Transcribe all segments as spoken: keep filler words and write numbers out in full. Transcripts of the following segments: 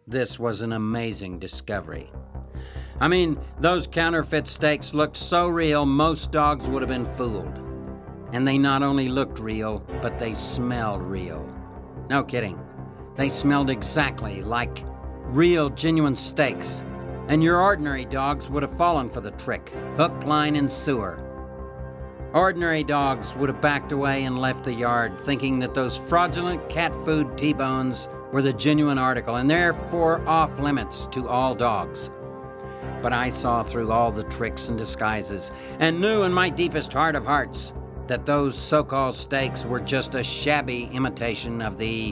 this was an amazing discovery. I mean, those counterfeit steaks looked so real, most dogs would have been fooled. And they not only looked real, but they smelled real. No kidding. They smelled exactly like real, genuine steaks. And your ordinary dogs would have fallen for the trick. Hook, line, and sewer. Ordinary dogs would have backed away and left the yard, thinking that those fraudulent cat food T-bones were the genuine article, and therefore off limits to all dogs. But I saw through all the tricks and disguises, and knew in my deepest heart of hearts that those so-called steaks were just a shabby imitation of the...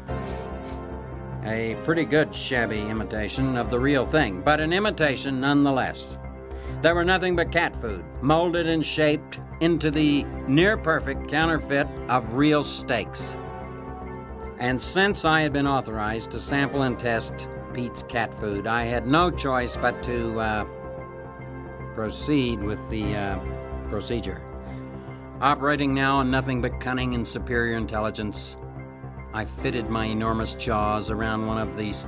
A pretty good shabby imitation of the real thing, but an imitation nonetheless. They were nothing but cat food, molded and shaped into the near-perfect counterfeit of real steaks. And since I had been authorized to sample and test Pete's cat food, I had no choice but to uh, proceed with the uh, procedure. Operating now on nothing but cunning and superior intelligence, I fitted my enormous jaws around one of these,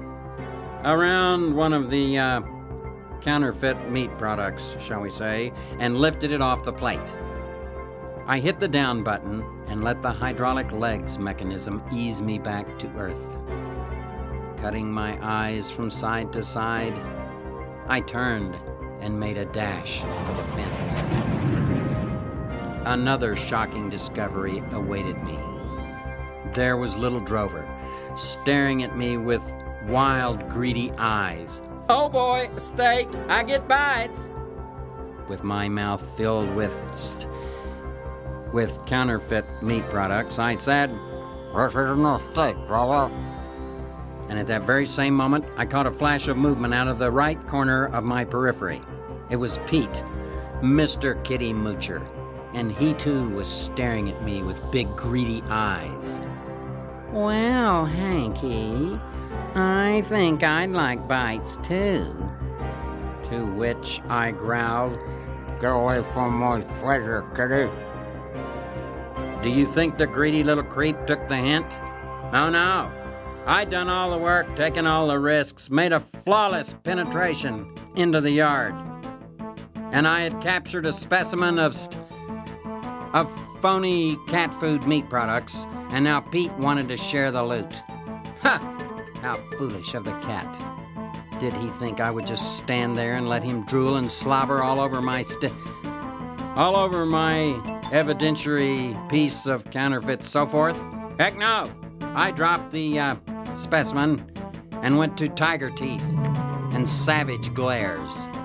around one of the uh, counterfeit meat products, shall we say, and lifted it off the plate. I hit the down button and let the hydraulic legs mechanism ease me back to earth. Cutting my eyes from side to side, I turned and made a dash for the fence. Another shocking discovery awaited me. There was little Drover, staring at me with wild, greedy eyes. "Oh boy, a steak, I get bites!" With my mouth filled with st- with counterfeit meat products, I said, "This isn't a steak, Drover." And at that very same moment, I caught a flash of movement out of the right corner of my periphery. It was Pete, Mister Kitty Moocher, and he too was staring at me with big, greedy eyes. "Well, Hanky, I think I'd like bites too." To which I growled, "Get away from my treasure, Kitty." Do you think the greedy little creep took the hint? Oh no. I'd done all the work, taken all the risks, made a flawless penetration into the yard. And I had captured a specimen of st- of phony cat food meat products, and now Pete wanted to share the loot. Ha! How foolish of the cat. Did he think I would just stand there and let him drool and slobber all over my st- all over my evidentiary piece of counterfeit so forth? Heck no! I dropped the uh, specimen and went to tiger teeth and savage glares.